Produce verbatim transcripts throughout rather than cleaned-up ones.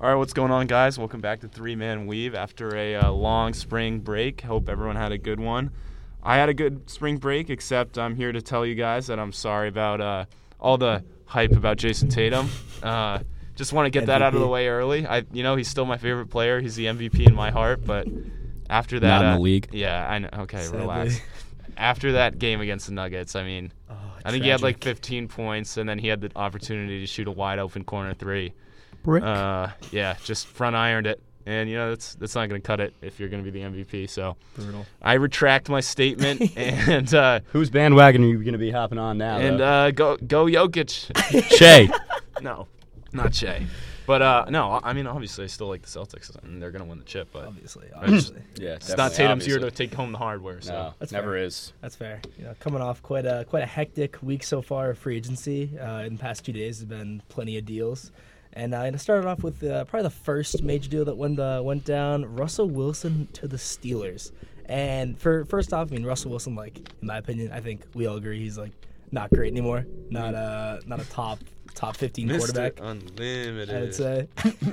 All right, what's going on, guys? Welcome back to Three Man Weave after a uh, long spring break. Hope everyone had a good one. I had a good spring break, except I'm here to tell you guys that I'm sorry about uh, all the hype about Jason Tatum. Uh, just want to get M V P. That out of the way early. I, you know, he's still my favorite player. He's the M V P in my heart, but after that, not in uh, the league. Yeah, I know. Okay, Sadly. relax. After that game against the Nuggets, I mean, oh, I think he had like fifteen points, and then he had the opportunity to shoot a wide open corner three. Brick. Uh, yeah, just front ironed it, and you know that's that's not going to cut it if you're going to be the M V P. So brutal. I retract my statement, and uh, whose bandwagon are you going to be hopping on now? and uh, go go Jokic. Shea. No, not Shea. But uh, no, I mean obviously I still like the Celtics, and they're going to win the chip. But Obviously, it's, obviously. Yeah, it's not Tatum's year to take home the hardware. So No, That's never fair. is. That's fair. You know, coming off quite a quite a hectic week so far of free agency. Uh, in the past two days, there's been plenty of deals. And uh, I started off with uh, probably the first major deal that went uh, went down: Russell Wilson to the Steelers. And for first off, I mean Russell Wilson, like in my opinion, I think we all agree he's like not great anymore. Not a not a top top fifteen Mister quarterback. Unlimited. I would say.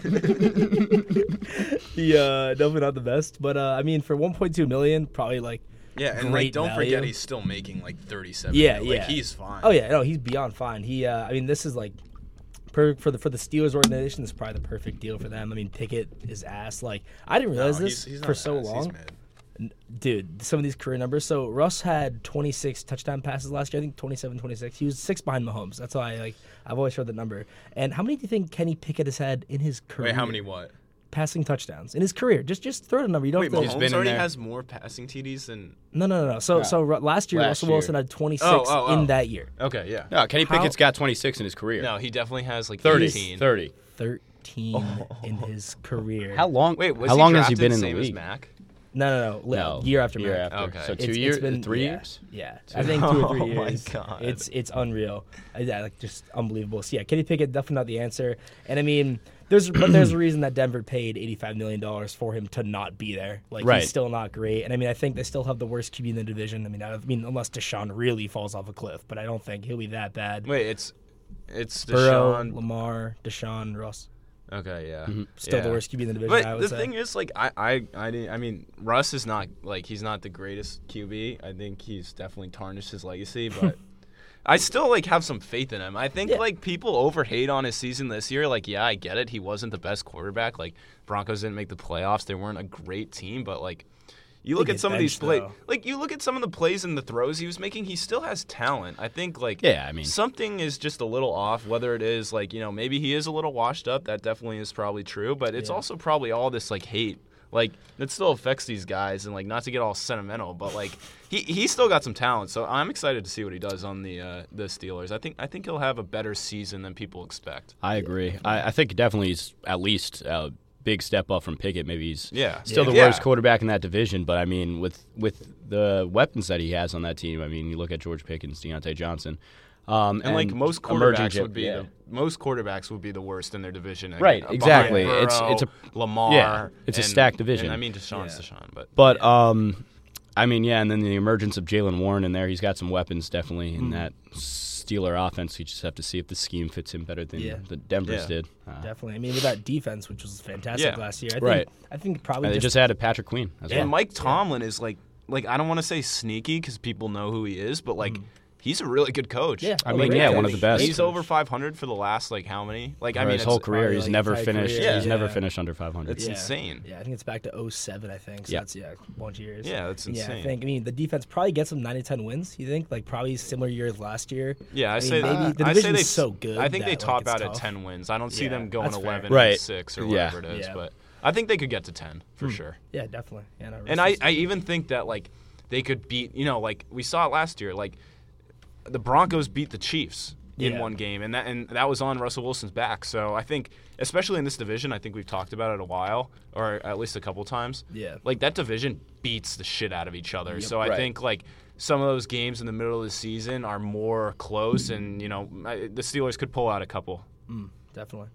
he uh, definitely not the best, but uh, I mean for one point two million, probably like. Yeah, and great like, don't value. forget he's still making like thirty-seven. Yeah, like, yeah. he's fine. Oh yeah, no, he's beyond fine. He, uh, I mean, this is like, per, for the for the Steelers organization, this is probably the perfect deal for them. I mean, Pickett is ass. Like, I didn't No, realize he's- this he's for not so ass, he's long, mid. N- dude. Some of these career numbers. So Russ had twenty-six touchdown passes last year. I think twenty-seven, twenty-six. He was six behind Mahomes. That's why like I've always heard the number. And how many do you think Kenny Pickett has had in his career? Wait, how many what? passing touchdowns in his career? Just just throw the number. You don't Wait, have to. Mahomes been in already there. has more passing T Ds than. No, no, no, no. So No. so Ru- last year Last Russell year. Wilson had twenty-six Oh, oh, oh. in that year. Okay, yeah. No, Kenny How- Pickett's got twenty-six in his career. No, he definitely has like thirty. eighteen. thirty. thirteen in his career. How long? Wait, was how he long has he drafted been in same the as league? Mac? No, no, no. li- No, year after year Mac. after. Okay. So two It's- years, it's been- three yeah, years. Yeah, I think two or three Oh, my years. God. It's it's unreal. Uh, Yeah, like just unbelievable. So yeah, Kenny Pickett definitely not the answer. And I mean, there's but there's a reason that Denver paid eighty-five million dollars for him to not be there. Like Right. he's still not great. And I mean, I think they still have the worst Q B in the division. I mean, I, I mean, unless Deshaun really falls off a cliff, but I don't think he'll be that bad. Wait, it's it's Burrow, Deshaun. Lamar, Deshaun, Russ, Okay, yeah. Mhm. still Yeah. the worst Q B in the division. But I would the say. thing is, like, I, I, I, didn't, I mean, Russ is not like he's not the greatest Q B. I think he's definitely tarnished his legacy, but I still like have some faith in him. I think Yeah. like people overhate on his season this year. Like, yeah, I get it. He wasn't the best quarterback. Like, Broncos didn't make the playoffs. They weren't a great team, but like. You look He at gets some of these benched, plays, though. like you look at some of the plays and the throws he was making. He still has talent. I think, like, Yeah, I mean- something is just a little off. Whether it is like you know, maybe he is a little washed up. That definitely is probably true. But it's Yeah. also probably all this like hate, like it still affects these guys. And like, not to get all sentimental, but like he he still got some talent. So I'm excited to see what he does on the uh, the Steelers. I think I think he'll have a better season than people expect. I agree. I, I think definitely he's at least a big step up from Pickett. Maybe he's Yeah, still the Yeah. worst quarterback in that division, but I mean, with with the weapons that he has on that team, I mean, you look at George Pickens, Deontay Johnson, um, And, like most emerging quarterbacks jet- would be yeah. the most quarterbacks would be the worst in their division. Again, Right, uh, exactly. behind It's- Burrow, it's a- Lamar. yeah, it's a and- stacked division. And I mean, Deshaun's Yeah. Deshaun, but But um, I mean, yeah, and then the emergence of Jalen Warren in there, he's got some weapons definitely in that Steeler offense. You just have to see if the scheme fits him better than Yeah. the Denver's Yeah. did. Uh, Definitely. I mean, with that defense, which was fantastic Yeah. last year, I think Right. I think probably and they just, just added Patrick Queen as and well. Mike Tomlin is like like I don't want to say sneaky because people know who he is, but like he's a really good coach. Yeah, I oh, mean, great yeah, coach. one of the best. He's over five hundred for the last like how many? Like I For mean, his it's, whole career, probably he's like never entire finished. career. He's Yeah. never finished under five hundred. It's yeah. insane. Yeah, I think it's back to oh seven, I think. So Yeah. that's, yeah, a bunch of years. Yeah, that's Yeah, I insane. think, I mean, the defense probably gets them nine to ten wins, you think? Like, probably similar years last year. Yeah, I, I say mean, maybe the I say division's they so good I think that, they like, top it's out tough. at ten wins. I don't see Yeah, them going that's fair. eleven Right. and six or Yeah. whatever it is, Yeah. but I think they could get to ten for sure. Yeah, definitely. Yeah, no, And Russ I, is- I even think that like they could beat you know like we saw it last year like the Broncos beat the Chiefs in Yeah. one game and that and that was on Russell Wilson's back. So I think especially in this division, I think we've talked about it a while or at least a couple times. Yeah. Like that division beats the shit out of each other. Yep. So I Right. think like some of those games in the middle of the season are more close and you know I- the Steelers could pull out a couple. Mm, definitely.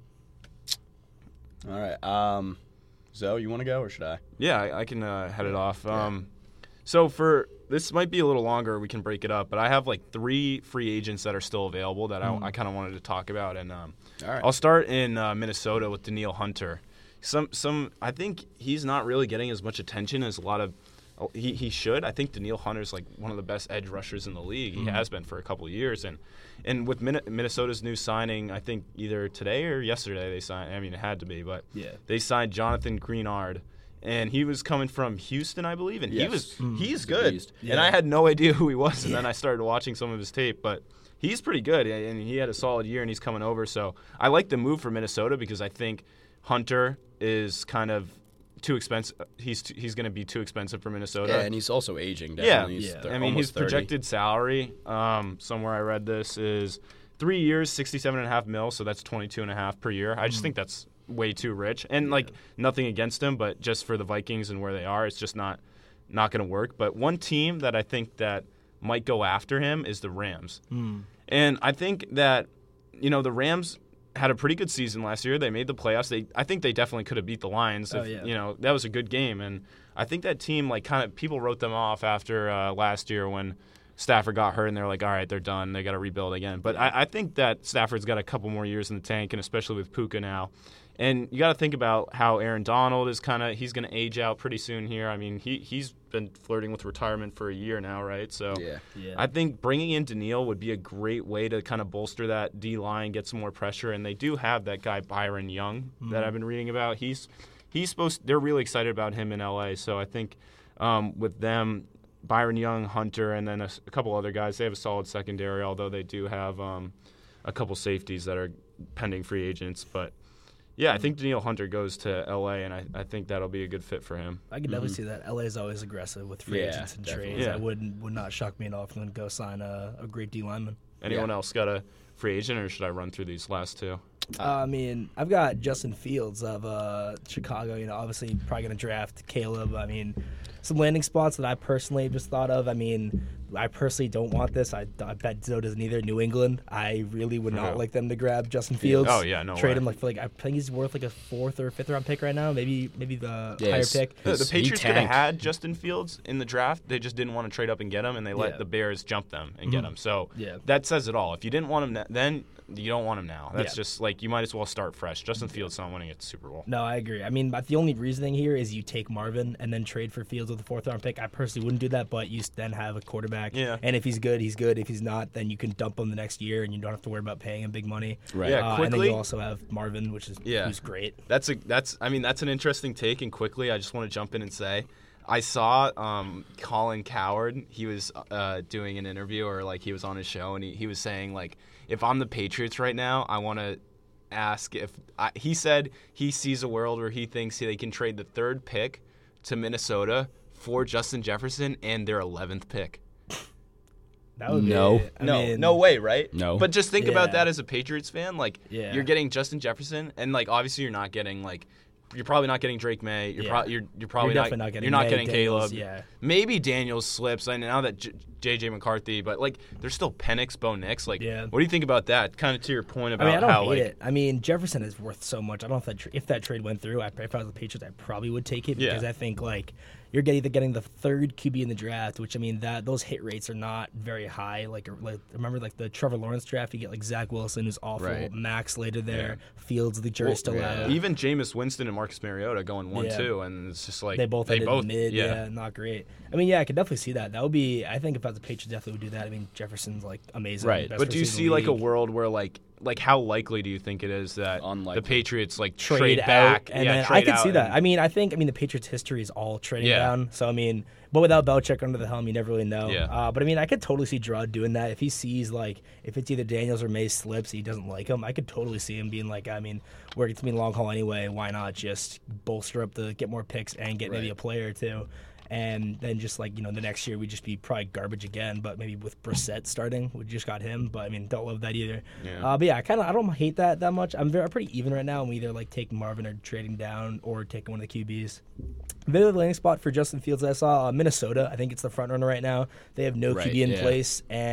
All right. Um, Zoe, you want to go or should I? Yeah, I, I can uh, head it off. Um, so for this might be a little longer. We can break it up, but I have like three free agents that are still available that Mm. I, I kind of wanted to talk about, and um, All right. I'll start in uh, Minnesota with Daniil Hunter. Some, some, I think he's not really getting as much attention as a lot of. He he should. I think Daniil Hunter's like one of the best edge rushers in the league. He Mm. has been for a couple of years, and and with Min- Minnesota's new signing, I think either today or yesterday they signed. I mean, it had to be, but Yeah. they signed Jonathan Greenard. And he was coming from Houston, I believe, and he Yes. was Mm. he's He's a good. beast. And Yeah. I had no idea who he was, and then Yeah. I started watching some of his tape. But he's pretty good, and he had a solid year, and he's coming over. So I like the move for Minnesota because I think Hunter is kind of too expensive. He's t- he's going to be too expensive for Minnesota. Yeah, and he's also aging. Yeah, Definitely. He's yeah. thir- I mean, his almost thirty. projected salary, um, somewhere I read this, is three years, sixty-seven and a half mil. So that's twenty-two and a half per year. I just think that's way too rich. And like nothing against him, but just for the Vikings and where they are, it's just not not going to work. But one team that I think that might go after him is the Rams. Mm. And I think that, you know, the Rams had a pretty good season last year. They made the playoffs. They, I think they definitely could have beat the Lions. Oh, If, yeah. You know, that was a good game. And I think that team, like, kind of people wrote them off after uh, last year when Stafford got hurt, and they're like, all right, they're done. They got to rebuild again. But I, I think that Stafford's got a couple more years in the tank, and especially with Puka now. And you got to think about how Aaron Donald is kind of – he's going to age out pretty soon here. I mean, he, he's been flirting with retirement for a year now, right? So Yeah. Yeah. I think bringing in Daniil would be a great way to kind of bolster that D-line, get some more pressure. And they do have that guy Byron Young that I've been reading about. He's he's supposed – they're really excited about him in L A. So I think um, with them, Byron Young, Hunter, and then a, a couple other guys, they have a solid secondary, although they do have um, a couple safeties that are pending free agents. But – yeah, I think Daniil Hunter goes to L A, and I, I think that'll be a good fit for him. I can definitely see that. L A is always aggressive with free Yeah, agents and definitely. trades. Yeah. That wouldn't would not shock me at all if them go sign a, a great D lineman. Anyone Yeah. else got a free agent, or should I run through these last two? Uh, I mean, I've got Justin Fields of uh, Chicago. You know, obviously probably going to draft Caleb. I mean, some landing spots that I personally just thought of. I mean, I personally don't want this. I, I bet Zoe doesn't either. New England, I really would not No. like them to grab Justin Fields. Oh, yeah, no Trade way. him like for like I think he's worth like a fourth or fifth round pick right now. Maybe maybe the Yeah, higher he's- pick. The, the His- he Patriots could have tanked. had Justin Fields in the draft. They just didn't want to trade up and get him, and they let Yeah. the Bears jump them and get Mhm. him. So Yeah. that says it all. If you didn't want him na- then, you don't want him now. That's Yeah. just like you might as well start fresh. Justin Fields not winning at the Super Bowl. No, I agree. I mean, but the only reasoning here is you take Marvin and then trade for Fields with a fourth round pick. I personally wouldn't do that, but you then have a quarterback. Yeah. And if he's good, he's good. If he's not, then you can dump him the next year, and you don't have to worry about paying him big money. Right. Yeah, Uh, and then quickly- you also have Marvin, which is Yeah. who's great. That's a that's I mean that's an interesting take. And quickly, I just want to jump in and say, I saw um, Colin Coward. He was uh, doing an interview, or like he was on his show, and he, he was saying like, if I'm the Patriots right now, I want to ask if I, he said he sees a world where he thinks they can trade the third pick to Minnesota for Justin Jefferson and their eleventh pick. That would No. be, I no, mean, no way, right? No. But just think about Yeah. that as a Patriots fan. Like, Yeah. you're getting Justin Jefferson, and like obviously you're not getting like. You're probably not getting Drake May. You're, Yeah. pro- you're, you're probably definitely not getting You're not May, getting Daniels, Caleb. yeah. Maybe Daniels slips. I know that J- J.J. McCarthy, but like there's still Penix, Bo Nix. Like, Yeah. what do you think about that? Kind of to your point I about mean, I don't how hate like it. I mean, Jefferson is worth so much. I don't know if that tra- if that trade went through. I, if I was the Patriots, I probably would take it Yeah. because I think like you're getting the, getting the third Q B in the draft, which I mean that those hit rates are not very high. Like, like remember like the Trevor Lawrence draft, you get like Zach Wilson, who's awful, Right. Max later there, Fields, the jury's still yeah. out. even Jameis Winston and Marcus Mariota going one Yeah. two, and it's just like They both they ended both mid, yeah. yeah. not great. I mean, yeah, I could definitely see that. That would be. I think if I was a Patriots, definitely would do that. I mean, Jefferson's like amazing, Right. best But do you receiver in see the like a league. world where like like how likely do you think it is that Unlikely. the Patriots like trade, trade, out, back? and yeah, then I trade could out see that. and- I mean, I think I mean the Patriots' history is all trading Yeah. down. So I mean, but without Belichick under the helm, you never really know. Yeah. Uh, but I mean, I could totally see Gerard doing that if he sees like if it's either Daniels or May slips, he doesn't like him. I could totally see him being like, I mean, we're going to be long haul anyway. Why not just bolster up the get more picks and get maybe Right. a player or two. And then just like, you know, the next year we'd just be probably garbage again, but maybe with Brissett starting, we just got him. But I mean, don't love that either. Yeah. Uh, but yeah, I kind of I don't hate that that much. I'm very I'm pretty even right now. I'm either like taking Marvin or trading down or taking one of the Q Bs. Very landing spot for Justin Fields that I saw uh, Minnesota. I think it's the front runner right now. They have no Right, Q B in yeah. place, and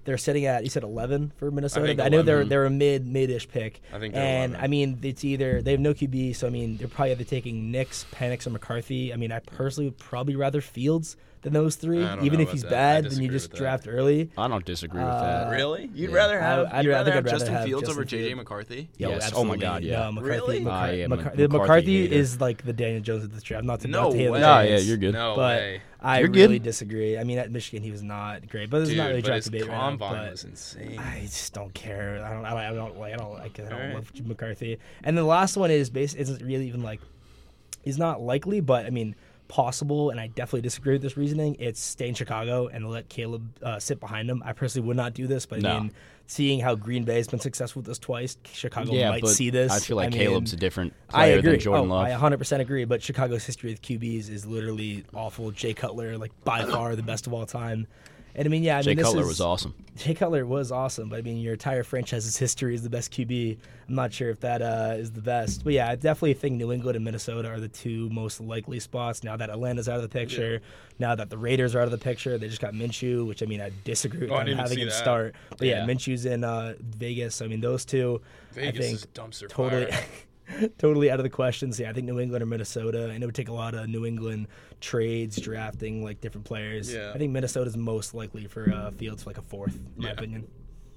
They're sitting at, you said eleven for Minnesota. think I, know they're eleven. they're a mid mid-ish pick. I think they're and eleven. I mean it's either they have no Q B, so I mean they're probably either taking Nix, Penix, or McCarthy. I mean I personally would probably rather Fields than those three. I don't Even know if about he's that. I bad, then you disagree just with that. draft early. I don't disagree with Uh, that. Really? You'd Yeah. rather have, I- I'd you'd rather- rather I'd have rather Justin have Fields Justin over J J Fields. McCarthy? Yo, Yes. Oh my absolutely. God, yeah. No, McCarthy, Really? McCar- I am a McCar- McCarthy McCarthy hater. is like the Daniel Jones of this draft. Not to No not to hate way. the No, yeah, Giants, you're good. No but way. I You're really good. disagree. I mean, at Michigan, he was not great, but there's Dude, not really but draft his debate right now. combine But was insane. I just don't care. I don't. I don't, I don't like. I don't like. I don't Alright. love McCarthy. And the last one is base isn't really even like. He's not likely, but I mean possible. And I definitely disagree with this reasoning. It's stay in Chicago and let Caleb uh, sit behind him. I personally would not do this, but I No. mean, seeing how Green Bay has been successful with this twice, Chicago Yeah, might but see this. I feel like mean, Caleb's a different I player agree. than Jordan oh, Love. I one hundred percent agree. But Chicago's history with Q Bs is literally awful. Jay Cutler, like by far the best of all time. And I mean, yeah, I Jay mean, this Cutler is, was awesome. Jay Cutler was awesome, but I mean, your entire franchise's history is the best Q B. I'm not sure if that uh, is the best, but yeah, I definitely think New England and Minnesota are the two most likely spots now that Atlanta's out of the picture. Now that the Raiders are out of the picture, they just got Minshew, which I mean, I disagree with Oh, I them didn't having see him that. start. But yeah, Yeah. Minshew's in uh, Vegas. So I mean, those two, Vegas I think, is dumpster totally. fire. Totally out of the question. So yeah, I think New England or Minnesota, and it would take a lot of New England trades, drafting like different players. Yeah. I think Minnesota's most likely for uh, Fields for like a fourth, in my Yeah. opinion.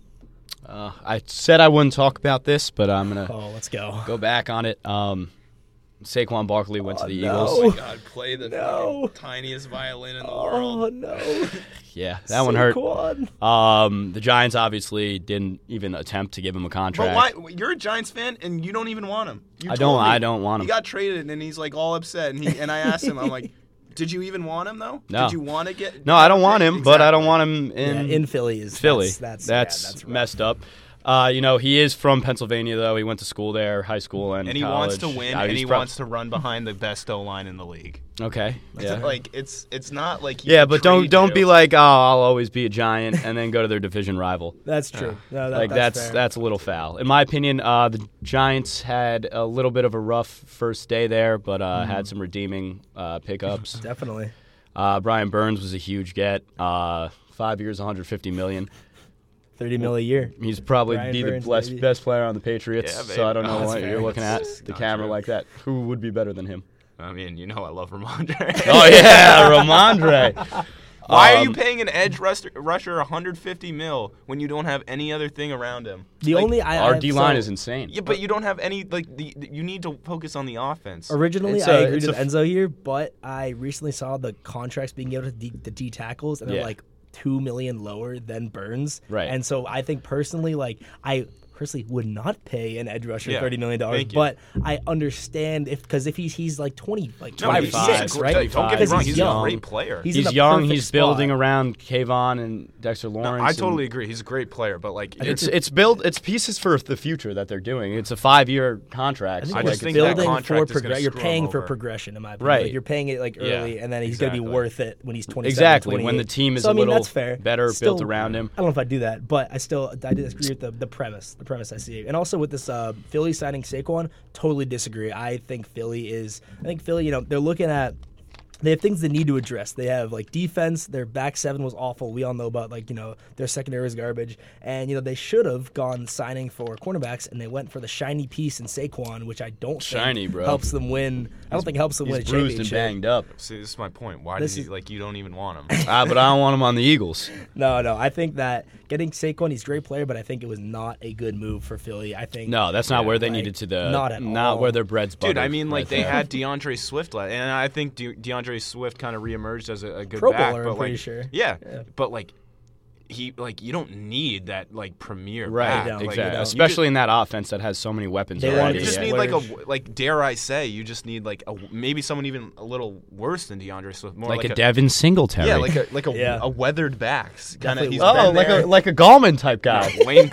Uh, I said I wouldn't talk about this, but I'm gonna Oh, let's go. go back on it. Um, Saquon Barkley went Oh, to the no. Eagles. Oh my God, play the No. fucking tiniest violin in the Oh world. no, Yeah, that one hurt. Saquon. Um, the Giants obviously didn't even attempt to give him a But contract. why? You're a Giants fan and you don't even want him. You I told don't- me. I don't want him. He got traded and he's like all upset. And he and I asked him, I'm like, did you even want him though? No. Did you want to get? No, I don't want him, but I don't Exactly. want him in Yeah, in Philly is Philly. That's that's, That's, yeah, that's rough. messed up. Uh, you know, he is from Pennsylvania, though. He went to school there, high school and And he college. wants to win, Uh, and he's he prob- wants to run behind the best O line in the league. Okay, yeah, Like it's it's not like you yeah, can but don't trade don't you. be like, oh, I'll always be a Giant, and then go to their division rival. That's true. No, that, Like that's that's fair. that's a little foul, in my opinion. Uh, the Giants had a little bit of a rough first day there, but uh, Mm-hmm. had some redeeming uh, pickups. definitely. Uh, Brian Burns was a huge get. Uh, five years, one hundred fifty million. Thirty mil a year. He's probably Brian be Burns, the best, baby. best player on the Patriots. Yeah, so I don't baby. know Oh, what that's you're fair. looking at. That's The not camera true. like that. Who would be better than him? I mean, you know, I love Ramondre. Oh yeah, Ramondre. Why are Um, you paying an edge rusher, rusher one hundred fifty mil when you don't have any other thing around him? The Like, only I Our I- D line so is insane. Yeah, but you don't have any like the, the- you need to focus on the offense. Originally, It's I a- agreed it's with a f- Enzo here, but I recently saw the contracts being given to D, the D tackles, and they're Yeah. like two million lower than Burns. Right. And so I think personally, like I personally would not pay an edge rusher Yeah, thirty million dollars, thank you. but I understand if because if he's he's like twenty, like No, five he's, or he's six, a gr- right? Don't get me Because wrong, he's he's, young. a great player. He's in He's the young. perfect He's spot. building around Kayvon and Dexter No, Lawrence. I and totally agree. He's a great player, but like you're- It's it's built. It's pieces for the future that they're doing. It's a five year contract. I think I you're just Like, think that building for contract is gonna progress. You're screw him paying for over. progression, in my opinion. Right. Like, you're paying it like Yeah, early, and then he's going to be exactly. worth it when he's twenty-seven. Exactly, when the twenty-eight. team is so, a I mean, little that's fair. better Still, built around him. I don't know if I do that, but I still I disagree with the, the premise. The premise I see, and also with this uh, Philly signing Saquon, totally disagree. I think Philly is. I think Philly, you know, they're looking at. They have things they need to address. They have like defense. Their back seven was awful. We all know about like you know their secondary is garbage, and you know they should have gone signing for cornerbacks, and they went for the shiny piece in Saquon, which I don't Shiny, think bro. helps them win. I don't think helps them He's win a bruised and championship. banged up. See, this is my point. Why This does he is- like you don't even want him? Ah, but I don't want him on the Eagles. No, no. I think that getting Saquon, he's a great player, but I think it was not a good move for Philly. I think No, that's not Yeah, where they like, needed to the not at not all. where their bread's buttered. Dude, I mean, like right they there. had DeAndre Swift, la- and I think De- DeAndre Swift kind of reemerged as a, a good Pro back. Bowler, but I'm pretty like, sure. yeah, Yeah. but like he, like you don't need that like premier right, back. don't, Like, you exactly. don't. Especially in that offense that has so many weapons They You, wanted already. you to just Yeah. need like Splurge. a like dare I say you just need like a maybe someone even a little worse than DeAndre Swift, more like, like, a Devin Singletary. yeah, like a like a, Yeah. a weathered back. Kind of Definitely he's would. oh, been like there. a like a Gallman type guy. No, Wayne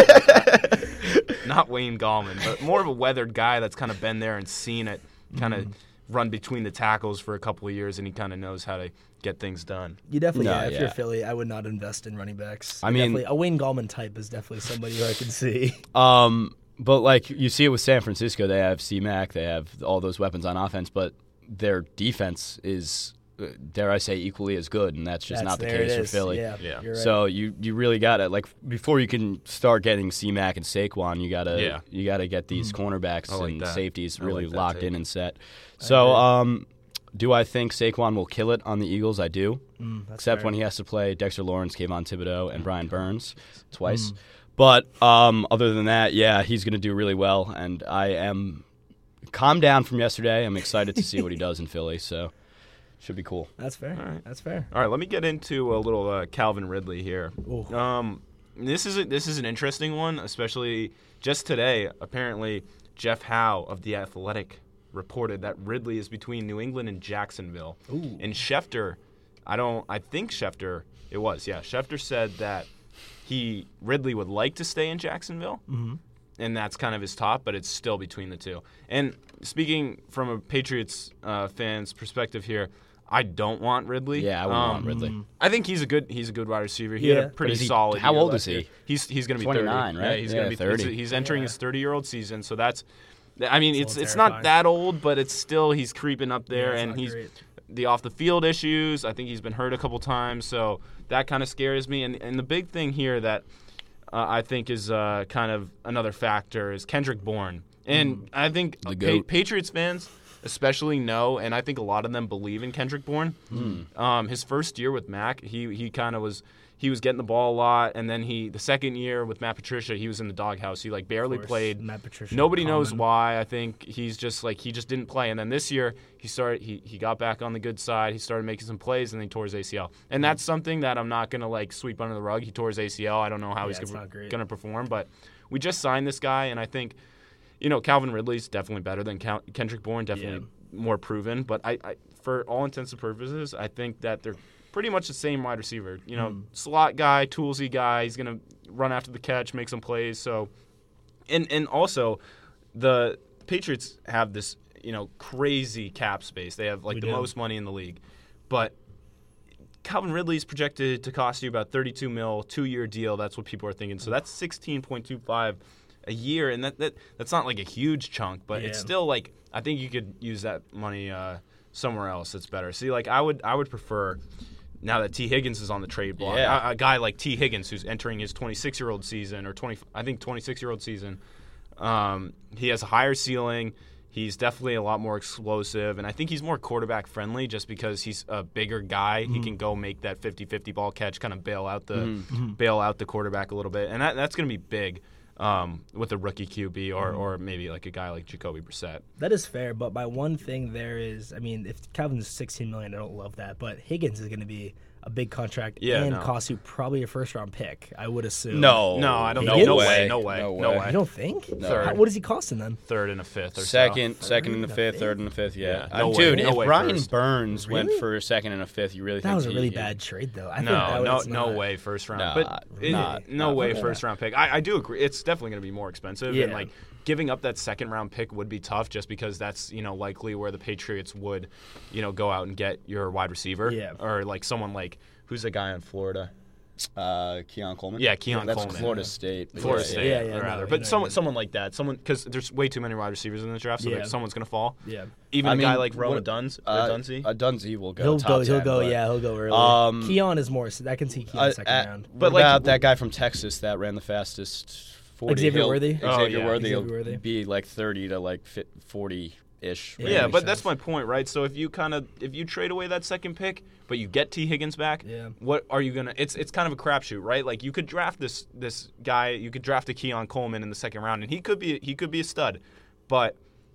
Gallman. Not Wayne Gallman, but more of a weathered guy that's kind of been there and seen it, kind of run between the tackles for a couple of years, and he kind of knows how to get things done. you definitely. No, yeah, if yeah. you're Philly, I would not invest in running backs. I You mean- definitely- a Wayne Gallman type is definitely somebody who I can see. Um, but like you see it with San Francisco, they have C-Mac, they have all those weapons on offense, but their defense is uh, dare I say, equally as good, and that's just That's- not the there it case for is. Philly. Yeah, Yeah. you're right. So you, you really gotta like before you can start getting C-Mac and Saquon, you gotta Yeah. you gotta get these cornerbacks I like and that. safeties I really like that locked take. in and set. So um, do I think Saquon will kill it on the Eagles? I do, Mm, that's except fair. when he has to play Dexter Lawrence, Kayvon Thibodeau, and Brian Burns twice. Mm. But um, other than that, yeah, he's gonna do really well, and I am calmed down from yesterday. I'm excited to see what he does in Philly. So should be cool. That's fair. All right. That's fair. All right, let me get into a little uh, Calvin Ridley here. Ooh. Um, this is a, this is an interesting one, especially just today. Apparently, Jeff Howe of The Athletic reported that Ridley is between New England and Jacksonville. Ooh. And Schefter, I don't, I think Schefter, it was, yeah. Schefter said that he Ridley would like to stay in Jacksonville, Mm-hmm. and that's kind of his top, but it's still between the two. And speaking from a Patriots uh, fan's perspective here, I don't want Ridley. Yeah, I wouldn't Um, want Ridley. I think he's a good he's a good wide receiver. He Yeah. had a pretty But is he- solid. how year old last is he? year. He's he's going to be twenty-nine, thirty. right? Yeah, he's Yeah, going to be thirty. He's, he's entering Yeah. his thirty-year-old season, so that's. I mean, It's it's a it's little not terrifying. that old, but it's still he's creeping up there, Yeah, it's and not he's great. the off the field issues. I think he's been hurt a couple times, so that kind of scares me. And and the big thing here that uh, I think is uh, kind of another factor is Kendrick Bourne, and I think The uh, goat. Pa- Patriots fans especially know, and I think a lot of them believe in Kendrick Bourne. Um, his first year with Mac, he he kind of was he was getting the ball a lot, and then he the second year with Matt Patricia, he was in the doghouse. He like barely Of course, played. Matt Patricia, Nobody knows common. why. I think he's just like he just didn't play, and then this year he started. He he got back on the good side. He started making some plays, and then he tore his A C L. And that's something that I'm not gonna like sweep under the rug. He tore his A C L. I don't know how Yeah, he's it's gonna, not great. gonna perform, but we just signed this guy, and I think. You know, Calvin Ridley's definitely better than Cal- Kendrick Bourne, definitely more proven. But I, I, for all intents and purposes, I think that they're pretty much the same wide receiver. You know, Hmm. slot guy, toolsy guy. He's going to run after the catch, make some plays. So, and and also, the Patriots have this, you know, crazy cap space. They have like We the do. most money in the league. But Calvin Ridley's projected to cost you about thirty-two mil, two-year deal. That's what people are thinking. So that's sixteen point two five a year, and that, that that's not like a huge chunk, but it's Yeah. still like I think you could use that money uh, somewhere else that's better. See, like I would I would prefer now that T Higgins is on the trade block, Yeah. a, a guy like T Higgins who's entering his twenty-six-year-old season or twenty I think twenty-six-year-old season. Um, he has a higher ceiling. He's definitely a lot more explosive, and I think he's more quarterback friendly just because he's a bigger guy. He can go make that fifty-fifty ball catch, kind of bail out the bail out the quarterback a little bit, and that, that's going to be big um, with a rookie Q B or, or maybe like a guy like Jacoby Brissett. That is fair, but my one thing there is, I mean, if Calvin's sixteen million, I don't love that, but Higgins is going to be a big contract Yeah, and no. cost you probably a first round pick. I would assume. No, No, I don't No think. No way. way. No way. No No way. way. You don't think? Third. How- what is he costing then? Third and a fifth or Second, so. second and a Third and a fifth, fifth? third and a fifth. Yeah, Yeah, Uh, no way, dude. no if way Brian first. Burns went Really? for a second and a fifth, you really That think was a he- really he- bad trade, though. I So. think that No, no, was no not- way first round. Nah, but it, not- no not way for first round pick. I, I do agree. It's definitely going to be more expensive, and Yeah. like giving up that second round pick would be tough, just because that's you know likely where the Patriots would, you know, go out and get your wide receiver, Yeah. or like someone like who's the guy in Florida. Uh, Keon Coleman. Yeah, Keon That's Coleman. Florida State. Florida Yeah, State, yeah, yeah, or no, rather, you but know, someone, yeah. someone like that, someone because there's way too many wide receivers in the draft, so Yeah. like, someone's gonna fall. Yeah. Even I a guy mean, like Roma what- Duns or Uh, Dunsey. uh, Dunsey will go. He'll top go. He'll ten, go. but- Yeah, he'll go early. Um, Keon is more. I can see Keon Uh, second uh, round. But But, what like- about that guy from Texas that ran the fastest forty? Xavier He'll- Worthy? Xavier Oh, yeah. Worthy will Xavier Worthy. be like thirty to like forty ish. Yeah, Yeah, makes but that's sense. my point, right? So if you kind of if you trade away that second pick, but you get T Higgins back, Yeah. what are you gonna? It's it's kind of a crapshoot, right? Like you could draft this this guy, you could draft a Keon Coleman in the second round, and he could be he could be a stud, but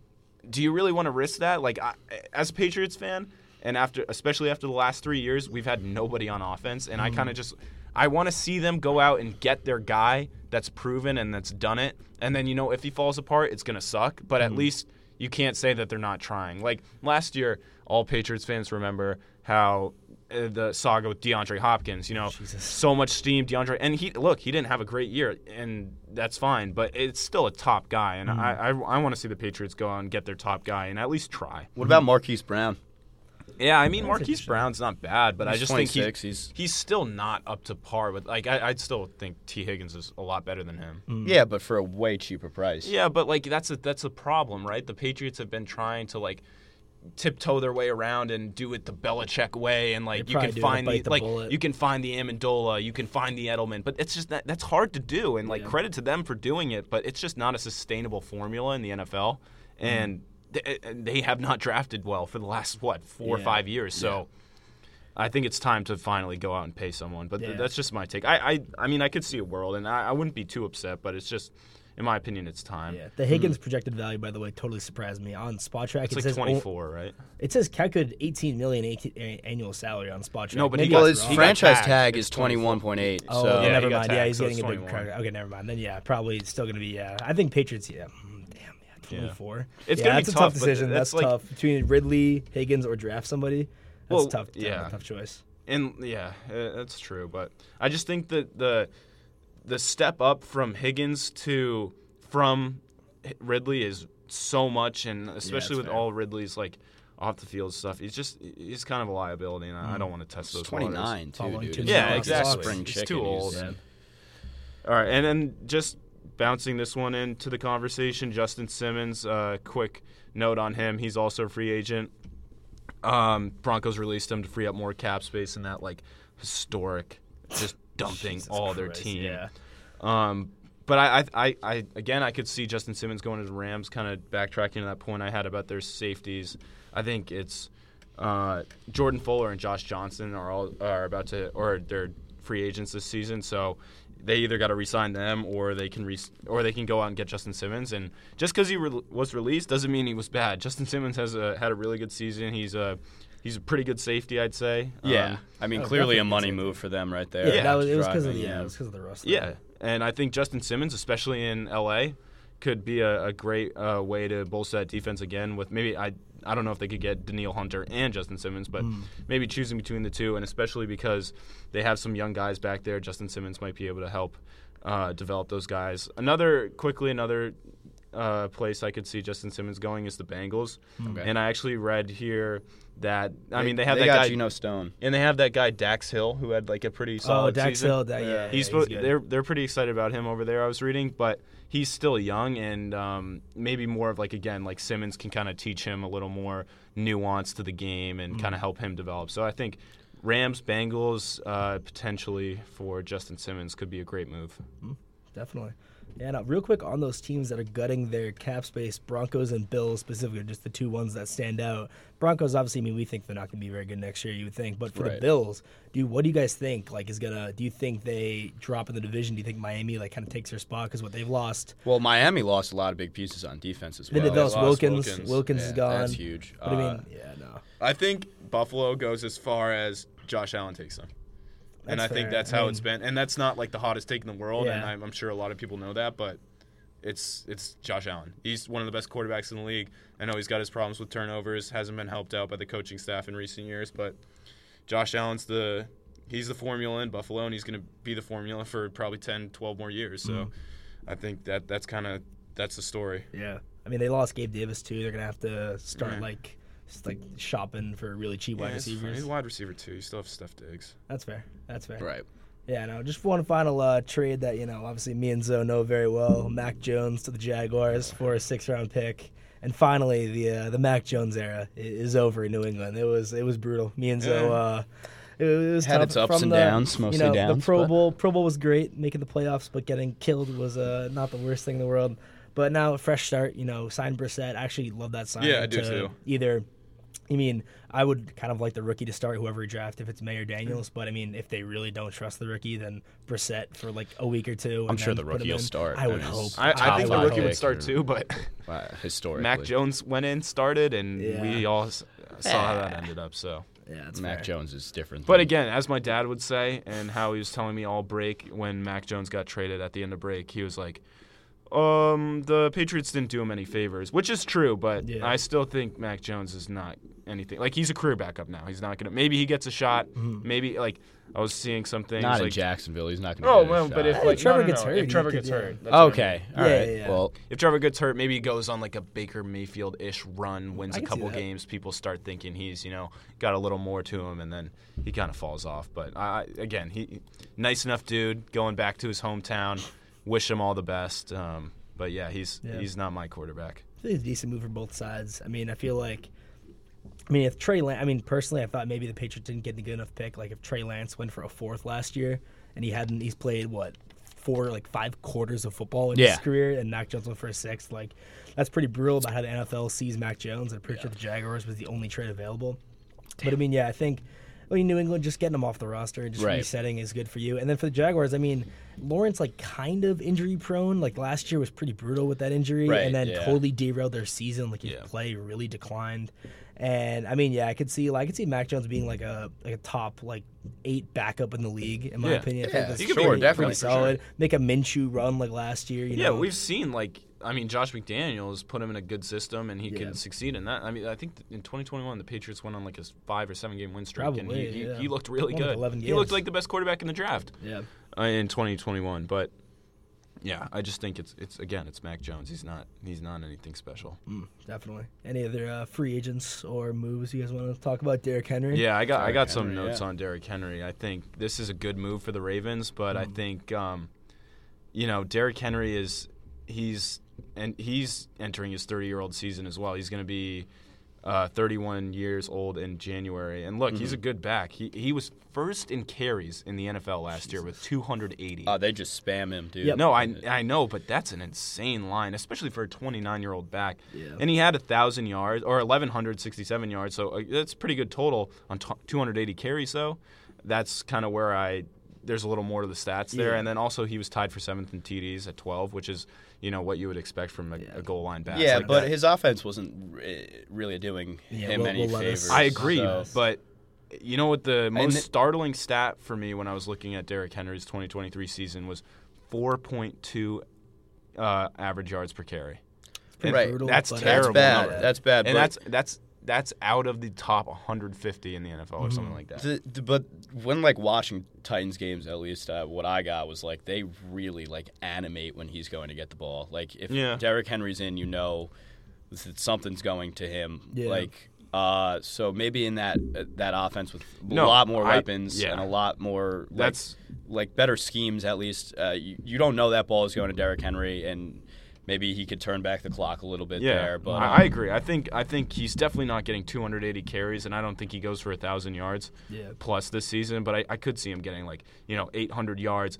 do you really want to risk that? Like I, as a Patriots fan, and after especially after the last three years, we've had nobody on offense, and I kind of just I want to see them go out and get their guy that's proven and that's done it, and then you know if he falls apart, it's gonna suck, but at least you can't say that they're not trying. Like last year, all Patriots fans remember how uh, the saga with DeAndre Hopkins, you know, Jesus. so much steam, DeAndre, and he look, he didn't have a great year, and that's fine, but it's still a top guy, and I I, I want to see the Patriots go out and get their top guy and at least try. What about Marquise Brown? Yeah, I mean That's Marquise interesting. Brown's not bad, but I He's just think twenty-six, he, he's- he's still not up to par with. Like I, I'd still think T Higgins is a lot better than him. Yeah, but for a way cheaper price. Yeah, but like that's a that's a problem, right? The Patriots have been trying to like tiptoe their way around and do it the Belichick way, and like They you probably can do find to the, bite the like bullet. you can find the Amendola, you can find the Edelman, but it's just that that's hard to do, and like Yeah. credit to them for doing it, but it's just not a sustainable formula in the N F L, and th- they have not drafted well for the last what four or Yeah. five years, so. I think it's time to finally go out and pay someone, but th- Yeah. that's just my take. I, I, I mean, I could see a world, and I, I wouldn't be too upset, but it's just, in my opinion, it's time. Yeah, the Higgins projected value, by the way, totally surprised me. On Spot Track, It's it like says twenty-four, right? it says calculated eighteen million eighteen, a- annual salary on Spot Track. No, but he Maybe got- Well, that's his wrong. got franchise tagged. tag It's is twenty-one point eight. Oh, So Yeah, never he got mind. Yeah, tagged, he's so getting it's a big twenty-one. credit. Okay, never mind. Then yeah, probably still going to be. Yeah, I think Patriots. Yeah, Mm, damn, yeah, twenty-four. It's yeah, gonna be that's a tough, tough but decision. that's That's, like- tough between Ridley, Higgins, or draft somebody. That's Well, tough. Yeah, yeah. tough choice. And yeah, uh, that's true. But I just think that the the step up from Higgins to from H- Ridley is so much, and especially that's with fair. all Ridley's like off the field stuff, he's just he's kind of a liability, and I I don't want to test he's those waters. twenty-nine too, Following dude. two He's Yeah, not a exactly. Spring He's chicken. too He's- old. Yeah. All right, and then just bouncing this one into the conversation, Justin Simmons. Uh, quick note on him: he's also a free agent. Um, Broncos released him to free up more cap space in that like historic, just dumping Jesus all their Christ, team. Yeah. Um, but I, I, I, I, again, I could see Justin Simmons going to the Rams. Kind of backtracking to that point I had about their safeties. I think it's uh, Jordan Fuller and Josh Johnson are all are about to, or they're free agents this season. So they either got to re-sign them, or they can re- or they can go out and get Justin Simmons. And just because he re- was released doesn't mean he was bad. Justin Simmons has a, had a really good season. He's a he's a pretty good safety, I'd say. Yeah, Um, I mean, Oh, clearly definitely a money good. move for them right there. Yeah, that was, it was because of Driving, the you yeah, know. it was because of the Russ. Yeah, and I think Justin Simmons, especially in L A, could be a, a great uh, way to bolster that defense again. With maybe I I don't know if they could get Daniil Hunter and Justin Simmons, but maybe choosing between the two, and especially because they have some young guys back there, Justin Simmons might be able to help uh, develop those guys. Another quickly another uh, place I could see Justin Simmons going is the Bengals, Okay. and I actually read here that I mean they have they that got guy. Geno Stone. And they have that guy Dax Hill, who had like a pretty Oh, solid Dax season. Hill. That, yeah, yeah, he's, he's spo- good. they're they're pretty excited about him over there. I was reading, but he's still young, and um, maybe more of like again like Simmons can kind of teach him a little more nuance to the game and kind of help him develop. So I think Rams, Bengals, uh, potentially for Justin Simmons could be a great move. Definitely. Yeah, now, real quick on those teams that are gutting their cap space, Broncos and Bills specifically, are just the two ones that stand out. Broncos, obviously, I mean, we think they're not going to be very good next year, you would think. But for the Right. Bills, do you, what do you guys think? Like, is gonna? Do you think they drop in the division? Do you think Miami like kind of takes their spot because what they've lost? Well, Miami lost a lot of big pieces on defense as They well. did lost lost Wilkins. Wilkins. Wilkins, Yeah, is gone. That's huge. But I Uh, mean, yeah, no. I think Buffalo goes as far as Josh Allen takes them. And That's I think fair. that's I how mean- it's been. And that's not like the hottest take in the world, and Yeah. I'm, I'm sure a lot of people know that, but it's it's Josh Allen. He's one of the best quarterbacks in the league. I know he's got his problems with turnovers, hasn't been helped out by the coaching staff in recent years, but Josh Allen's the he's the formula in Buffalo, and he's going to be the formula for probably ten, twelve more years. So Mm-hmm. I think that that's kind of that's the story. Yeah, I mean, they lost Gabe Davis too. They're gonna have to start Right. like just, like shopping for really cheap wide Yeah, he's, receivers. he's a wide receiver too. You still have Steph Diggs. That's fair. That's fair. Right. Yeah, no, just one final uh, trade that, you know, obviously me and Zoe know very well. Mac Jones to the Jaguars for a six-round pick. And finally, the uh, the Mac Jones era i- is over in New England. It was it was brutal. Me and Zoe, Yeah. uh, it was Had tough. its ups From and the, downs, mostly you know, downs, The Pro but- Bowl Pro Bowl was great, making the playoffs, but getting killed was uh, not the worst thing in the world. But now a fresh start, you know, sign Brissett. I actually love that sign. Yeah, I do to too. Either I mean, I would kind of like the rookie to start whoever he draft if it's May or Daniels. But I mean, if they really don't trust the rookie, then Brissett for like a week or two. And I'm sure then the put him rookie will in. start. I would and hope. he's I, I top think the five rookie would pick start or- too, but uh, historically. Mac Jones went in, started, and Yeah. we all s- saw how that ended up. So, Yeah, that's Mac fair. Jones is different. but than- again, as my dad would say, and how he was telling me all break when Mac Jones got traded at the end of break, he was like, "Um, the Patriots didn't do him any favors," which is true, but Yeah. I still think Mac Jones is not anything. Like he's a career backup now. He's not gonna. Maybe he gets a shot. Mm-hmm. Maybe like I was seeing some things. not in like, Jacksonville. He's not going to. Oh get a well, but shot. if Hey, like Trevor no, no, gets no, hurt, if he Trevor could- gets yeah. hurt, that's what I mean. Okay, all Yeah, right. yeah, yeah. Well, If Trevor gets hurt, maybe he goes on like a Baker Mayfield-ish run, wins I a can see couple that. games. People start thinking he's, you know, got a little more to him, and then he kind of falls off. But I, I- again, he nice enough dude, going back to his hometown. Wish him all the best. Um, but yeah, he's Yeah. he's not my quarterback. I think it's a decent move for both sides. I mean, I feel like I mean, if Trey Lance, I mean, personally, I thought maybe the Patriots didn't get a good enough pick. Like, if Trey Lance went for a fourth last year, and he hadn't, he's played, what, four, like, five quarters of football in Yeah. his career, and Mac Jones went for a sixth. Like, that's pretty brutal about how the N F L sees Mac Jones. I'm pretty sure the Jaguars was the only trade available. But, I mean, yeah, I think, I mean, New England, just getting him off the roster and just Right. resetting is good for you. And then for the Jaguars, I mean, Lawrence, like, kind of injury-prone. Like, last year was pretty brutal with that injury, Right, and then yeah. totally derailed their season. Like, his Yeah. play really declined. And I mean, yeah, I could see, like, I could see Mac Jones being like a like a top like eight backup in the league, in my Yeah. opinion. I Yeah, think that's he could pretty, be, definitely, pretty for solid. sure. Make a Minshew run like last year. You Yeah, know? we've seen like I mean Josh McDaniels put him in a good system and he Yeah. can succeed in that. I mean I think in twenty twenty-one the Patriots went on like a five or seven game win streak and Probably, he, he, yeah. he looked really Won, like, good. eleven He looked games. like the best quarterback in the draft Yeah, uh, in twenty twenty-one. But yeah, I just think it's it's again it's Mac Jones. He's not he's not anything special. mm, definitely. Any other uh, free agents or moves you guys want to talk about? Derrick Henry. Yeah, I got I Derrick got some Henry, notes yeah. on Derrick Henry. I think this is a good move for the Ravens, but I think um, you know Derrick Henry is he's and he's entering his thirty-year-old season as well. He's going to be uh, thirty-one years old in January. And look, he's a good back. He he was first in carries in the N F L last year with two hundred eighty. Uh, they just spam him, dude. Yep. No, I I know, but that's an insane line, especially for a twenty-nine-year-old back. Yeah. And he had one thousand yards, or eleven sixty-seven yards, so uh, that's a pretty good total on t- two hundred eighty carries, though. That's kind of where I – there's a little more to the stats there. Yeah. And then also he was tied for seventh in T Ds at twelve, which is, you know, what you would expect from a, Yeah. a goal line back. Yeah, like but that. his offense wasn't re- really doing Yeah, him Will- any Will Levis. favors. I agree, so- but you know what the most th- startling stat for me when I was looking at Derrick Henry's twenty twenty-three season was four point two uh, average yards per carry. Pretty Right. brutal, That's but- terrible. That's bad. number. That's bad. And but that's that's that's out of the top one hundred fifty in the N F L or something like that. the, the- but when like watching Titans games, at least uh, what I got was like they really like animate when he's going to get the ball. Like if Yeah. Derrick Henry's in, you know that something's going to him. Yeah. Like uh, so maybe in that uh, that offense with a No, lot more I- weapons yeah. and a lot more like, That's- like better schemes at least. Uh, you, you don't know that ball is going to Derrick Henry and. Maybe he could turn back the clock a little bit Yeah, there, but I, um, I agree. I think I think he's definitely not getting two hundred eighty carries, and I don't think he goes for a thousand yards Yeah. plus this season. But I, I could see him getting like you know eight hundred yards.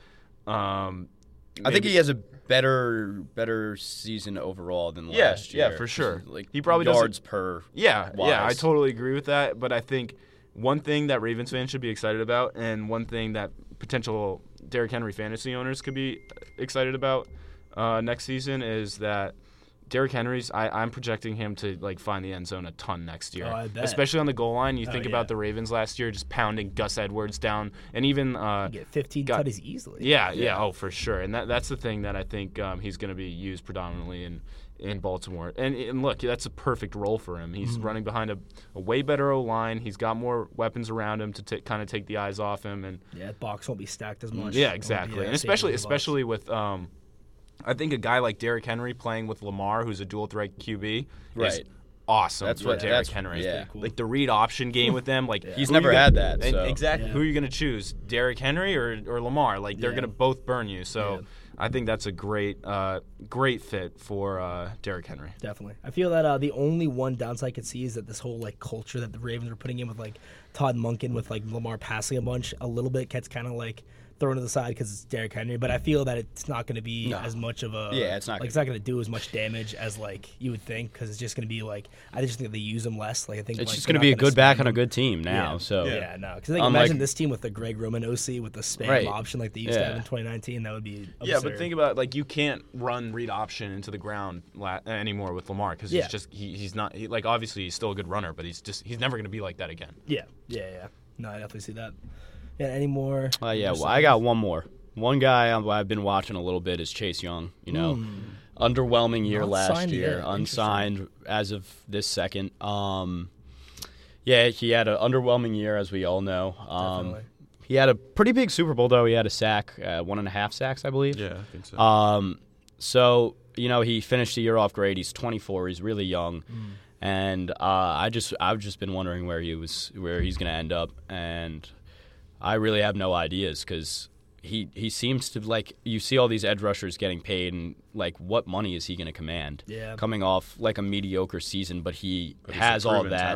Um, I think maybe- he has a better better season overall than Yeah, last year. yeah, for sure. Like He probably doesn't- yards per. Yeah, yeah, I wise. totally agree with that. But I think one thing that Ravens fans should be excited about, and one thing that potential Derrick Henry fantasy owners could be excited about uh, next season is that Derrick Henry's. I, I'm projecting him to like find the end zone a ton next year, Oh, I bet. especially on the goal line. You Oh, think yeah. about the Ravens last year, just pounding Gus Edwards down, and even uh, Get fifteen got- tutties easily. yeah, yeah, oh for sure. And that that's the thing that I think um, he's going to be used predominantly in in Baltimore. And and look, that's a perfect role for him. He's Mm-hmm. running behind a, a way better O line. He's got more weapons around him to t- kind of take the eyes off him. And Yeah, box won't be stacked as much. yeah, Won't be, exactly. uh, And same especially as the Bucs. especially with um, I think a guy like Derrick Henry playing with Lamar, who's a dual threat Q B, is Right. awesome. That's for what- Derrick that's- Henry. yeah. Cool. Like the read option game with them, like He's who never you gonna- had that, and so. exactly. Yeah. Who are you going to choose, Derrick Henry or, or Lamar? Like they're Yeah. going to both burn you. So Yeah. I think that's a great uh, great fit for uh, Derrick Henry. Definitely. I feel that uh, the only one downside I could see is that this whole like culture that the Ravens are putting in with like Todd Monken with like Lamar passing a bunch a little bit gets kind of like thrown to the side because it's Derrick Henry. But I feel that it's not going to be No. as much of a Yeah, it's not like gonna it's not going to do as much damage as like you would think because it's just going to be like I just think they use him less. Like I think It's like, just they're going to be a not gonna good back spam on a him. good team now. Yeah. So Yeah, no, because like, Unlike- imagine this team with the Greg Roman O C with the spam Right. option like they used to Yeah. have in twenty nineteen. That would be absurd. Yeah, but think about like you can't run read option into the ground la- anymore with Lamar because Yeah. he's just he, he's not he, like obviously he's still a good runner, but he's just he's never going to be like that again. yeah, yeah, yeah. No, I definitely see that. Yeah, any more? Uh, yeah, more well, I got one more. One guy I'm- I've been watching a little bit is Chase Young. You know, underwhelming year Not last signed year, yet. unsigned as of this second. Um, yeah, he had an underwhelming year, as we all know. Um, Definitely. he had a pretty big Super Bowl, though. He had a sack, uh, one and a half sacks, I believe. Yeah, I think so. Um, so you know, he finished the year off great. He's twenty-four. He's really young, and uh, I just I've just been wondering where he was, where he's going to end up, and I really have no ideas because he he seems to like you see all these edge rushers getting paid, and like what money is he going to command? Yeah. coming off like a mediocre season, but he But he's a has all proven that. talent.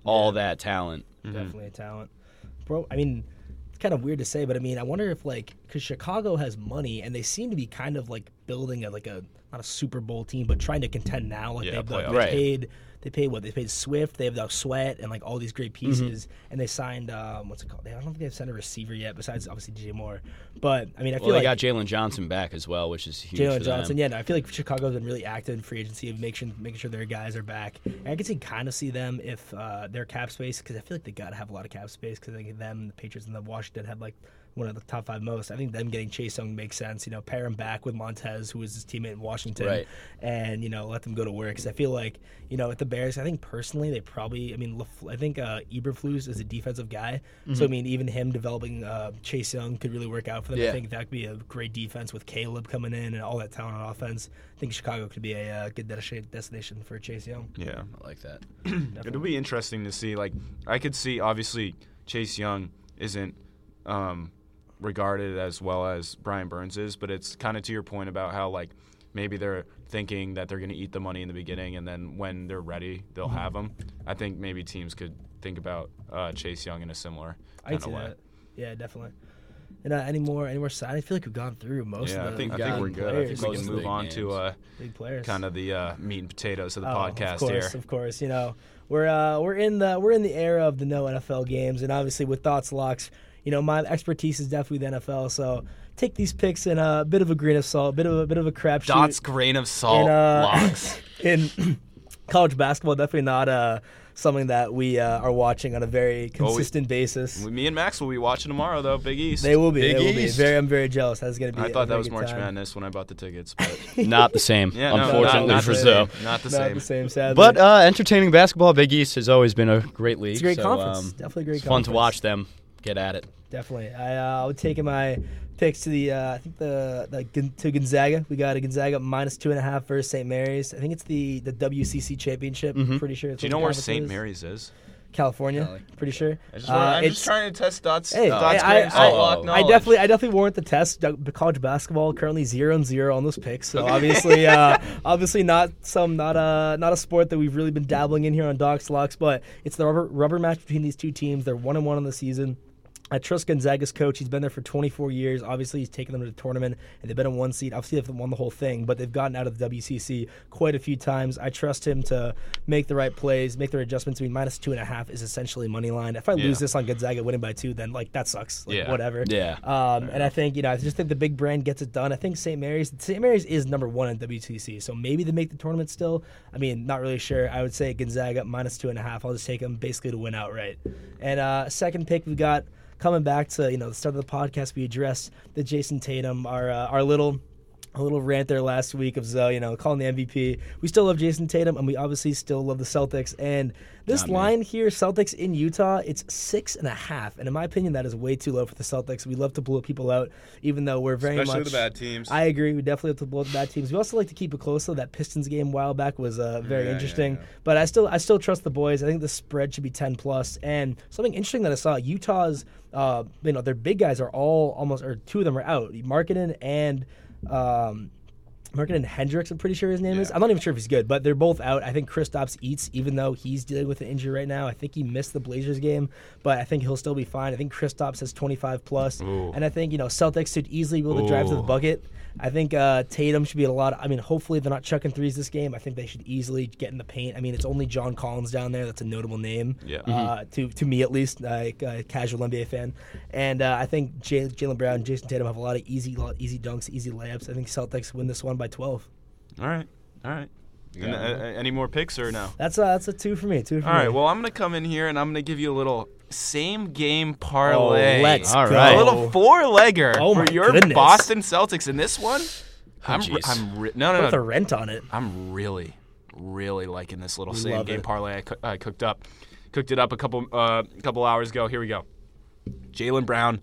all that talent. Definitely a talent. Bro, I mean, it's kind of weird to say, but I mean, I wonder if, like, because Chicago has money and they seem to be kind of like building a, like a, not a Super Bowl team, but trying to contend now. Like, Yeah, they've playoffs. they Right. paid, they paid what? They paid Swift, they have the Sweat, and like all these great pieces. And they signed, um, what's it called? I don't think they've signed a receiver yet, besides obviously D J Moore. But, I mean, I Well, feel they like. got Jalen Johnson back as well, which is huge Jalen for Johnson, them. yeah, no, I feel like Chicago's been really active in free agency of making making sure their guys are back. And I can see kind of see them if uh, their cap space, because I feel like they got to have a lot of cap space because I think them, the Patriots, and the Washington had like one of the top five most. I think them getting Chase Young makes sense. You know, pair him back with Montez, who was his teammate in Washington, Right. and you know let them go to work. Because I feel like you know at the Bears, I think personally they probably, I mean, LaFle- I think uh, Eberflus is a defensive guy, so I mean even him developing uh, Chase Young could really work out for them. Yeah. I think that could be a great defense with Caleb coming in and all that talent on offense. I think Chicago could be a uh, good de- destination for Chase Young. Yeah. I like that. It'll be interesting to see. Like, I could see, obviously, Chase Young isn't um, regarded as well as Brian Burns is, but it's kind of to your point about how, like, maybe they're thinking that they're going to eat the money in the beginning, and then when they're ready, they'll have them. I think maybe teams could think about uh, Chase Young in a similar I kind see of way. that. Yeah, definitely. And uh, any more, any more side? I feel like we've gone through most Yeah, of the I think I got think we're big good. I players. think we Most can of the move big on to names. uh, big players. kind of the uh, meat and potatoes of the Oh, podcast of course, here. Of course, you know we're uh, we're in the we're in the era of the no N F L games, and obviously with thoughts locks, you know my expertise is definitely the N F L. So take these picks in a bit of a grain of salt, a bit of a bit of a crapshoot. Dots grain of salt in, uh, locks. in college basketball. Definitely not uh, something that we uh, are watching on a very consistent basis. Me and Max will be watching tomorrow, though. Big East. They will be. Big they will be. East. Very, I'm very jealous. That's going to be. I a thought that very was good March time. Madness when I bought the tickets, but Not the same, yeah, no, unfortunately not, not for the Zoe. same. Not the Not same. the same. Sadly, But uh, entertaining basketball, Big East has always been a great league. it's a great so, conference. um, Definitely a great. it's fun conference. to watch them get at it. Definitely. I uh, I would take my picks to the uh, I think the, the Gon- to Gonzaga. We got a Gonzaga minus two and a half versus Saint Mary's. I think it's the the W C C championship. Mhm. Pretty sure. It's Do you what know the where conference Saint is. Mary's is? California. Cali. Pretty sure. I just Uh, wanna, I'm it's- just trying to test Dots. Hey, Dots I, grain I, of salt I- lock I I knowledge. definitely, I definitely warrant the test. Uh, College basketball currently zero and zero on those picks, so obviously, uh, obviously not some, not a, not a sport that we've really been dabbling in here on Docs Locks, but it's the rubber, rubber match between these two teams. They're one and one on the season. I trust Gonzaga's coach. He's been there for twenty-four years. Obviously, he's taken them to the tournament, and they've been in one seed. Obviously, they've won the whole thing, but they've gotten out of the W C C quite a few times. I trust him to make the right plays, make the right adjustments. I mean, minus two and a half is essentially money line. If I Yeah. lose this on Gonzaga winning by two, then like that sucks. Like, Yeah. whatever. Yeah. Um, and I think, you know, I just think the big brand gets it done. I think Saint Mary's, Saint Mary's is number one in W C C, so maybe they make the tournament still. I mean, not really sure. I would say Gonzaga minus two and a half. I'll just take them basically to win outright. And uh, second pick, we've got coming back to, you know, the start of the podcast. We addressed the Jason Tatum, our uh, our little. A little rant there last week of Zoe, you know, calling the M V P. We still love Jason Tatum, and we obviously still love the Celtics. And this Not me. line here, Celtics in Utah, it's six and a half. And in my opinion, that is way too low for the Celtics. We love to blow people out, even though we're very Especially much. the bad teams. I agree. We definitely have to blow the bad teams. We also like to keep it close, though. That Pistons game a while back was uh, very Yeah, yeah, interesting. yeah. But I still, I still trust the boys. I think the spread should be ten plus. And something interesting that I saw, Utah's, uh, you know, their big guys are all almost, or two of them are out. Markkanen and. Um, Markkanen Hendricks, I'm pretty sure his name is. Yeah. I'm not even sure if he's good, but they're both out. I think Kristaps eats, even though he's dealing with an injury right now. I think he missed the Blazers game, but I think he'll still be fine. I think Kristaps has twenty-five plus, Ooh. and I think you know Celtics should easily be able to drive to the Ooh. bucket. I think uh, Tatum should be at a lot. Of, I mean, hopefully they're not chucking threes this game. I think they should easily get in the paint. I mean, it's only John Collins down there. That's a notable name, Yeah. uh, to to me at least, like a casual N B A fan. And uh, I think Jay- Jaylen Brown and Jason Tatum have a lot of easy, lot easy dunks, easy layups. I think Celtics win this one by twelve. All right. All right. Yeah. And, uh, uh, any more picks or no? That's a that's a two for me. Two for All me. right. Well, I'm gonna come in here and I'm gonna give you a little same game parlay. Oh, let's All go. right. A little four legger Oh for my your goodness. Boston Celtics. And this one, I'm re- jeez. I'm re- no no Put the no. rent on it. I'm really really liking this little We same love game it. parlay I, coo- I cooked up. Cooked it up a couple uh couple hours ago. Here we go. Jaylen Brown.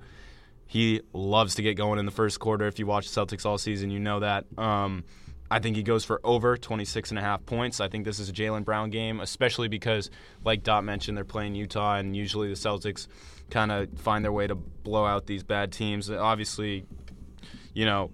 He loves to get going in the first quarter. If you watch the Celtics all season, you know that. Um, I think he goes for over twenty-six and a half points. I think this is a Jaylen Brown game, especially because, like Dot mentioned, they're playing Utah, and usually the Celtics kind of find their way to blow out these bad teams. Obviously, you know,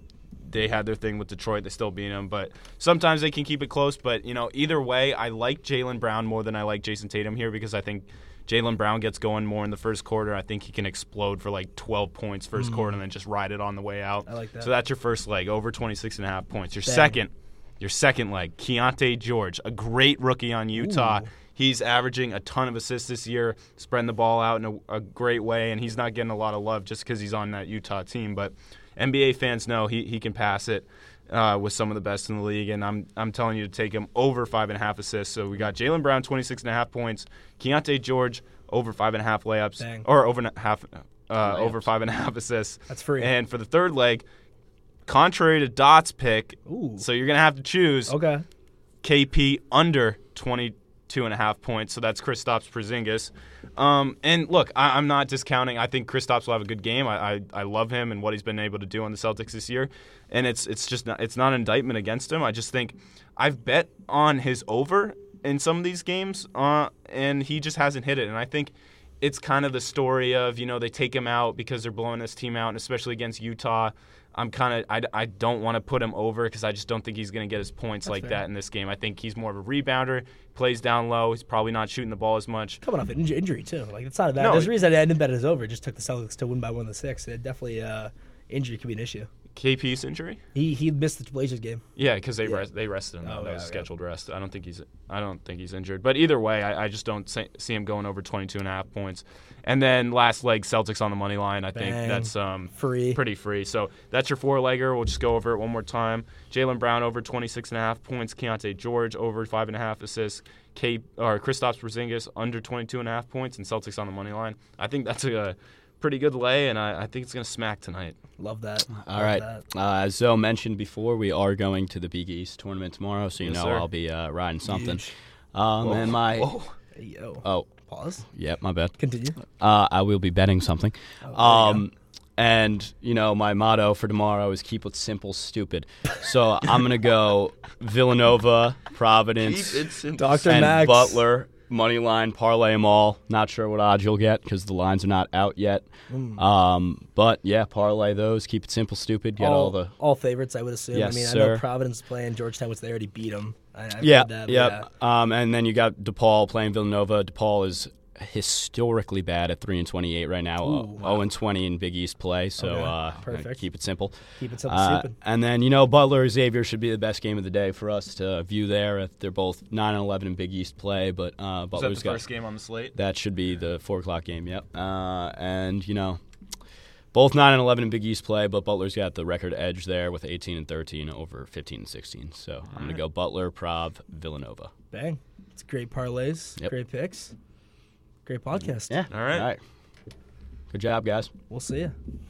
they had their thing with Detroit. They still beat them, but sometimes they can keep it close. But, you know, either way, I like Jaylen Brown more than I like Jason Tatum here because I think Jaylen Brown gets going more in the first quarter. I think he can explode for like twelve points first mm. quarter and then just ride it on the way out. I like that. So that's your first leg, over twenty-six and a half points. Your Bang. second, your second leg, Keontae George, a great rookie on Utah. Ooh. He's averaging a ton of assists this year, spreading the ball out in a, a great way, and he's not getting a lot of love just because he's on that Utah team. But N B A fans know he, he can pass it uh, with some of the best in the league, and I'm I'm telling you to take him over five and a half assists. So we got Jaylen Brown, twenty-six and a half points, Keontae George, over five and a half layups, Dang. or over and a half, uh, over five and a half assists. That's free. And for the third leg, contrary to Dot's pick, Ooh. so you're gonna have to choose. Okay. K P under twenty-two and a half points, so that's Kristaps Porzingis. Um, and look, I, I'm not discounting. I think Kristaps will have a good game. I, I I love him and what he's been able to do on the Celtics this year. And it's it's just not, it's not an indictment against him. I just think I've bet on his over in some of these games, uh, and he just hasn't hit it. And I think it's kind of the story of, you know, they take him out because they're blowing this team out, and especially against Utah. I'm kind of I, I don't want to put him over because I just don't think he's going to get his points That's like fair. that in this game. I think he's more of a rebounder, plays down low. He's probably not shooting the ball as much. Coming off an inj- injury too, like it's not a bad. No, There's a reason I didn't bet it over. It just took the Celtics to win by one to six. It definitely uh, injury could be an issue. K P's injury? He he missed the Blazers game. Yeah, because they yeah. rest, they rested him. Oh, that yeah, was a yeah. scheduled rest. I don't think he's I don't think he's injured. But either way, I, I just don't see, see him going over twenty-two and a half points. And then last leg, Celtics on the money line. I Bang. think that's um free, pretty free. So that's your four-legger. We'll just go over it one more time. Jaylen Brown over twenty-six and a half points. Keontae George over five and a half assists. K or Kristaps Porzingis under twenty-two and a half points, and Celtics on the money line. I think that's a pretty good lay, and I, I think it's going to smack tonight. Love that. All Love right. that. Uh, as Zoe mentioned before, we are going to the Big East tournament tomorrow, so you Yes, know sir. I'll be uh, riding something. Huge. Um, Whoa. and my Whoa. Hey, yo. oh, Pause. yep, my bad. Continue. Uh, I will be betting something. Oh, there you Um, and you know my motto for tomorrow is keep it simple, stupid. So I'm gonna go Villanova, Providence, Doctor and Max. Butler. Money line, parlay them all. Not sure what odds you'll get because the lines are not out yet. Mm. Um, but yeah, parlay those. Keep it simple, stupid. Get all, all, the all favorites, I would assume. Yes, I mean, I sir. know Providence is playing Georgetown, which they already beat them. I, I've yeah, heard that, but yeah. Um, and then you got DePaul playing Villanova. DePaul is historically bad at three and twenty-eight right now. Ooh, wow. zero and twenty in Big East play. So Okay, uh, perfect. keep it simple. Keep it simple, Uh, stupid. and then, you know, Butler Xavier should be the best game of the day for us to view there. If they're both nine and eleven in Big East play, but uh, Is that Butler's the got first game on the slate? that should be the four o'clock game. Yep. Uh, and you know, both nine and eleven in Big East play, but Butler's got the record edge there with eighteen and thirteen over fifteen and sixteen. So I'm gonna go Butler, Prov, Villanova. Bang. It's great parlays, Yep. great picks, great podcast. Yeah. All right. All right. Good job, guys. We'll see you.